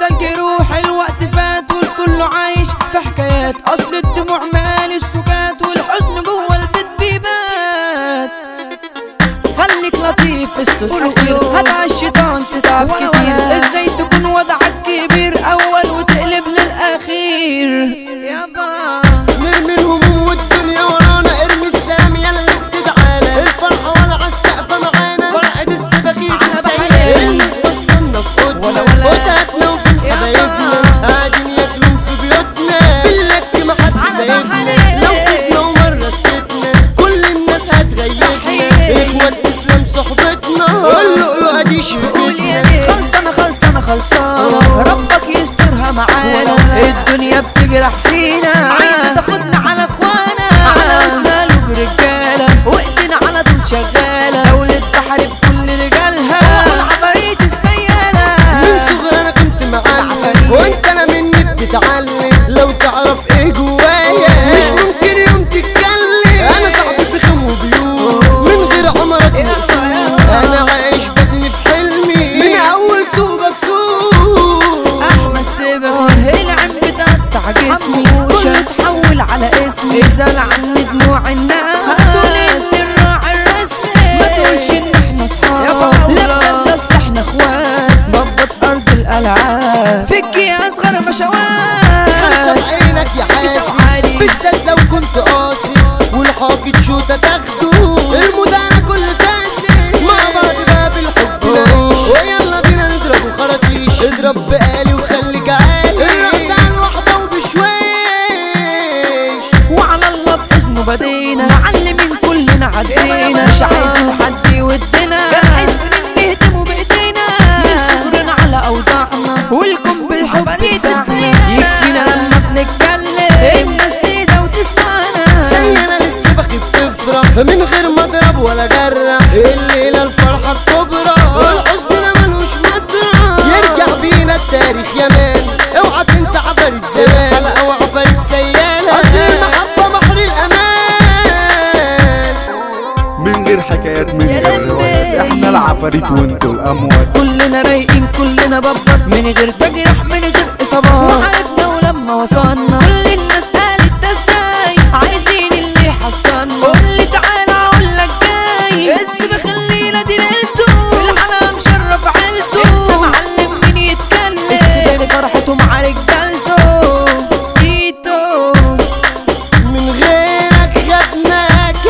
انسى الجروح الوقت فات والكل عايش في حكايات، اصل الدموع مال السكات والحزن جوه البيت بيبات. خليك لطيف في السطور هتع الشيطان تتعب كتير، ازاي تكون وضعك كبير اول وتقلب للاخير يابا. نرمي الهموم والدنيا ورانا، ارمي السلام يلا بتتعالى، الفرحة ولا عالسقفة معانا، فرحة السباخين في السيارة، الناس بصلنا في قدنا وتهاتنا وفي حبايبنا، قاعدين ياكلون في بيوتنا باللك محد سايبنا، لو خفنا ومرة سكتنا كل الناس هتغيبنا، اخوات تسلم صحبتنا واللؤلؤة دي شركتنا. خلصانة ربك يسترها معانا، الدنيا بتجرح فينا عايزة تاخدنا على اخوانا، على رجاله برجالة وايدينا على طول شغالة، دولة بحر بكل رجالها والعفاريت السيالة. من صغري انا كنت معلم وانت انا مني بتتعلم، لو تعرف ايه جوايا مش ممكن يوم تتكلم، انا صاحبي في خم وبيوت من غير عمرك مقسوم، انا عايش ببني في حلمي من اول طوبة في سوق. احمد سبغ العين بتقطع جسمي كله تحول على اسمي، اسأل عني دموع الناس هتقول انت الراعي الرسمي، ما تقولش ان احنا اصحاب لا بجد اصل احنا اخوات، ضبط ارض الالعاب فكي اصغر مشاوات. خمسة في عينك يا حاسي بالذات لو كنت قاسي، والحاجة شوطة تاخده المدانة كل فاسي، مع بعض بقى بالحب نعيش ويلا بينا نضرب وخراطيش، اضرب بقالي وخليك عالي، الرقص على الوحدة وبشويش، وعلى الله باسمه بدينا معلمين كلنا عدينا، مش عايزين حد يودنا نحس ان نهتموا بايدينا، من صغرنا على اوضاعنا والكم بالحب بتاعنا، يكفينا لما بنتكلم الناس تهدى وتسمعنا، سينا للسبخ بتفرح من غير ما اضرب ولا جرح، الليلة الفرحة الكبرى والحزن ده ملوش مطرح، يرجع بينا التاريخ يا مان، اوعى تنسى عفاريت زمان، حلقة وعفاريت سيالة، اصل المحبة بحر الامان. من غير حكايات من غير روايات، احنا العفاريت وانتوا الاموات، كلنا رايقين كلنا ببط من غير تجرح من غير اصابات، وحاربنا ولما وصلنا كل الناس قالت ده ازاي، عايزين اللي يحصلنا قولي تعالى اقولك جاي، السبخ الليلة دي ليلته الحلا مشرف عيلته، انت معلم مين يتكلم السبخ فرحته مع رجالته ايتو. من غيرك خدناك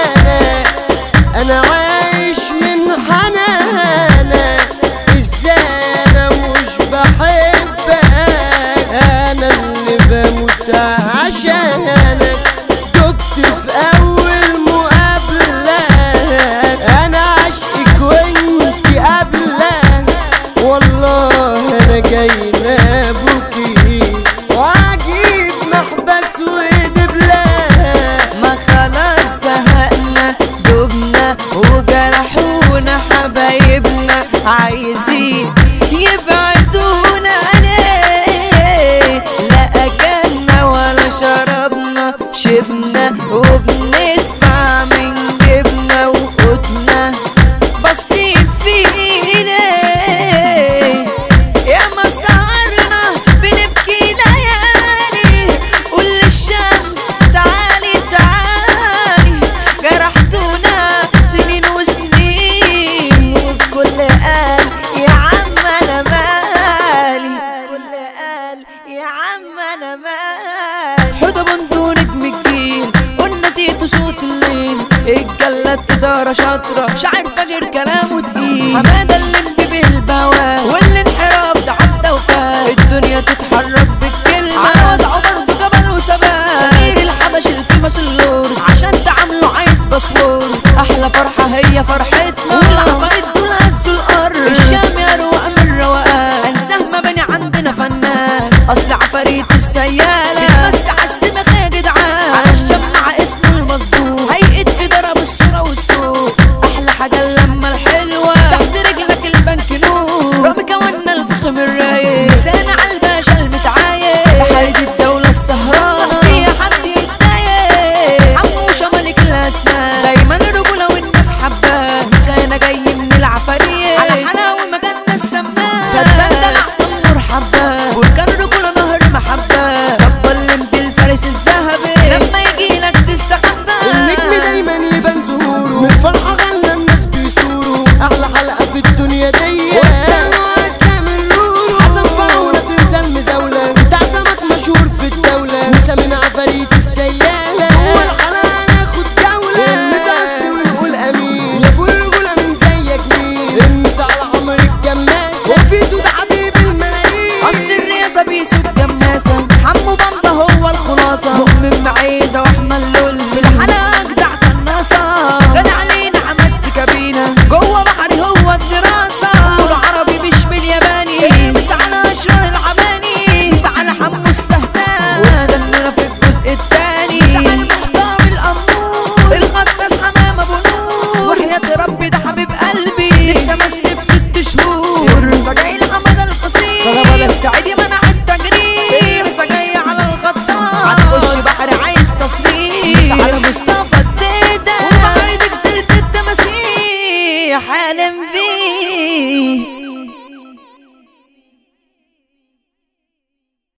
انا عايش من حنانك، ازاي انا مش بحبك، انا اللي بموت عشانك، دقت في اول مقابلة انا عشقك وانت قبلة، والله انا جاي لابوكي واجيب محبس ودبلة، ما خلاص زهقنا دبنا وجرحونا حبايبنا، عايزين يبعدونا ليه، لا اكلنا ولا شربنا شبنا وبندفع من جبنا وقوتنا، باصين فينا يا ما سهرنا بنبكي ليالي، قول للشمس تعالي تعالي، جرحتونا سنين وسنين والكل قال يا عم انا مالي، الكل قال يا عم انا مالي. حوضة بندو نجم الجيل قلنا تيتو صوت الليل، الجلاد إدارة شاطرة شاعر فاجر كلامه تقيل، حمادة اللي مجيب البوا والانحراف ده عدى وفات، الدنيا تتحرك بالكلمة على وضعه برضه جبل وثبات، سمير الحبش الفيمس اللورد عشان تعامله عايز باسورد، أحلى فرحة هي فرحتنا والعفاريت دول هزوا الأرض، الشام يا رواق من روقان أنساه مبني عندنا فنان، أصل عفاريت السيالة بس عالسبخ يا جدعان، على الشمع اسمه المصدوق هيئة إدارة بالصورة والسوق، أحلى حاجة اللمة الحلوة تحت رجلك البنك نور، رامي كوانا الفخم الرايق لسان عالباشا المتعايق، بحرية الدولة السهرانة فيها حد يتضايق، حموشة ملك الأسماء دايما الرجولة والناس حباه، مسانا جاي من العفاريت على حلاوة مجالنا السمان، فالدلدل عقل مرحبا بورسعيدي منع التجريح لسه جاي على الغطاس هتخش بحر عايز تصريح على مصطفى الديدة وبحر دي بسيرة التماسيح حالم بيه